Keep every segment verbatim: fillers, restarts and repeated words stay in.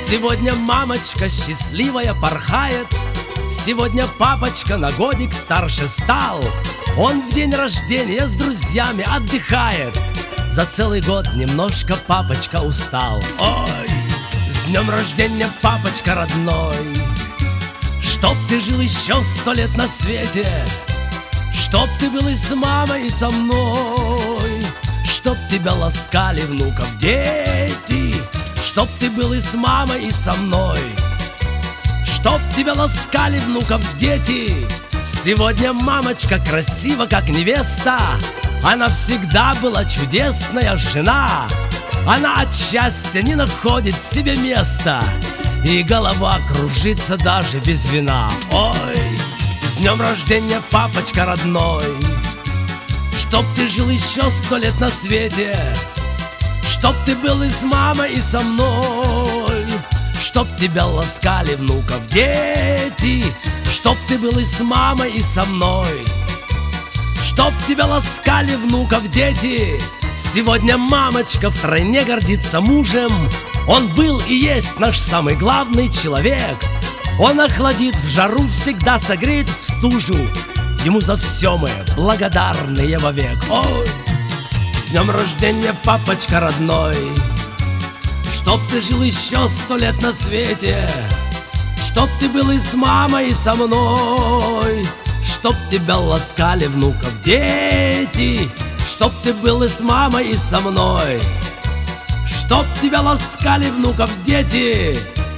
Сегодня мамочка счастливая порхает, сегодня папочка на годик старше стал. Он в день рождения с друзьями отдыхает, за целый год немножко папочка устал. Ой, с днем рождения, папочка родной, чтоб ты жил еще сто лет на свете, чтоб ты был и с мамой, и со мной, чтоб тебя ласкали внуков дети, чтоб ты был и с мамой, и со мной, чтоб тебя ласкали внуков дети. Сегодня мамочка красива, как невеста, она всегда была чудесная жена. Она от счастья не находит себе места, и голова кружится даже без вина. Ой, с днем рождения, папочка родной, чтоб ты жил еще сто лет на свете, чтоб ты был и с мамой, и со мной, чтоб тебя ласкали внуков дети, чтоб ты был и с мамой, и со мной, чтоб тебя ласкали внуков дети. Сегодня мамочка втройне гордится мужем, он был и есть наш самый главный человек. Он охладит в жару, всегда согреет в стужу, ему за все мы благодарны вовек. Ой, с днем рождения, папочка родной, чтоб ты жил еще сто лет на свете, чтоб ты был и с мамой, и со мной, чтоб тебя ласкали внуков дети, чтоб ты был и с мамой, и со мной, чтоб тебя ласкали внуков дети.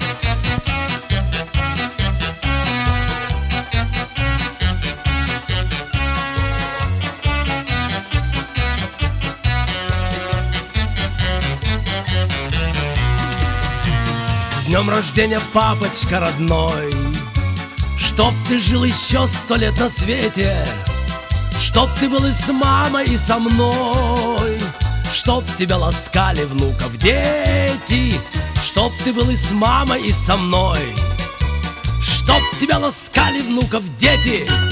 С днем рождения, папочка родной, чтоб ты жил еще сто лет на свете, чтоб ты был и с мамой, и со мной, чтоб тебя ласкали внуков дети, чтоб ты был и с мамой, и со мной, чтоб тебя ласкали внуков дети.